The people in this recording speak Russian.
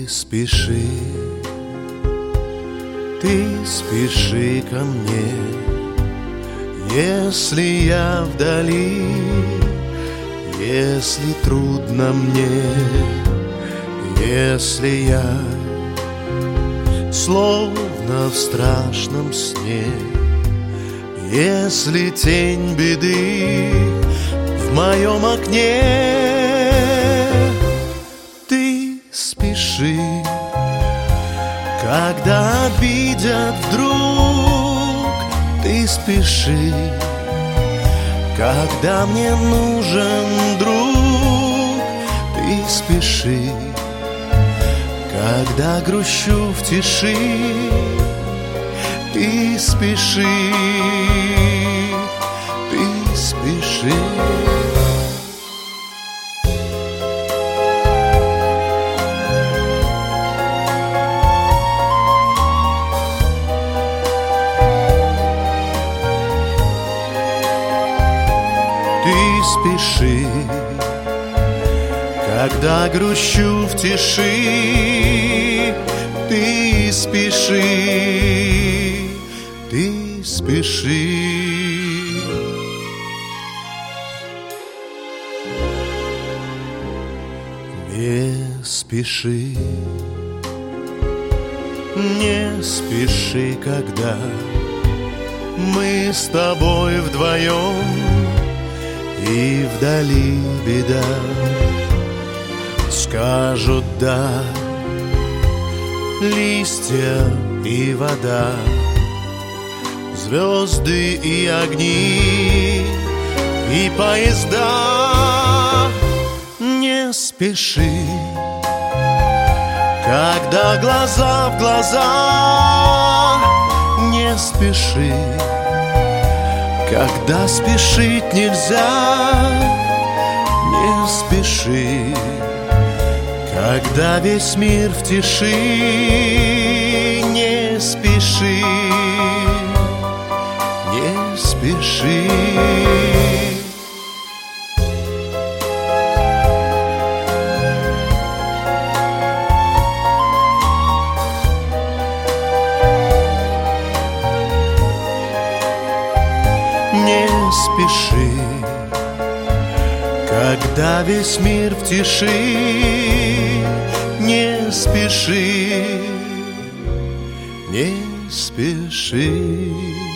спеши, ты спеши ко мне, если я вдали, если трудно мне, если я словно в страшном сне, если тень беды в моем окне. Ты спеши, когда обидят вдруг, ты спеши, когда мне нужен друг, ты спеши, когда грущу в тиши, ты спеши, ты спеши. Ты спеши, когда грущу в тиши, ты спеши, ты спеши. Не спеши, не спеши, когда мы с тобой вдвоем, и вдали беда. Скажут да листья и вода, звезды и огни, и поезда. Не спеши, когда глаза в глаза, не спеши, когда спешить нельзя, не спеши, когда весь мир в тиши, не спеши, не спеши. Не спеши, когда весь мир в тиши, не спеши, не спеши.